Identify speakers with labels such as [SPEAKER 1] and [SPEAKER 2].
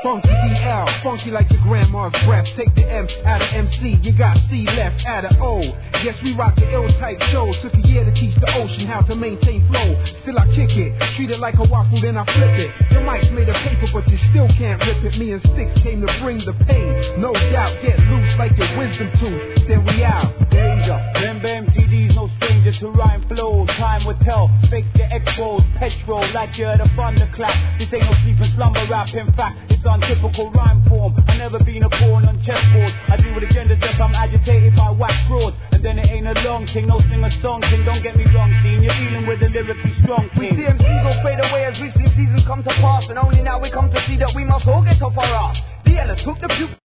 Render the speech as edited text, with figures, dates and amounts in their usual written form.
[SPEAKER 1] Funky DL, funky like your grandma's breath. Take the M out of MC, you got C left out of O. Yes, we rock the ill-type shows. Took a year to teach the ocean how to maintain flow. Still I kick it, treat it like a waffle, then I flip it. The mic's made of paper, but you still can't rip it. Me and Sticks came to bring the pain. No doubt, get loose like your wisdom tooth. Then we out.
[SPEAKER 2] Danger, them TDs, no stranger to rhyme flows. Time will tell, fake the expos, petrol, like you're the thunderclap. This ain't no sleeping slumber rap, in fact, it's untypical rhyme form. I never been a pawn on chessboard. I deal with agenda just I'm agitated by wax frauds. And then it ain't a long thing, no sing-a-song thing. Don't get me wrong, team, you're dealing with a lyrically strong
[SPEAKER 3] We
[SPEAKER 2] thing.
[SPEAKER 3] see MCs all fade away as recent seasons come to pass, and only now we come to see that we must all get off our ass. The Ella took the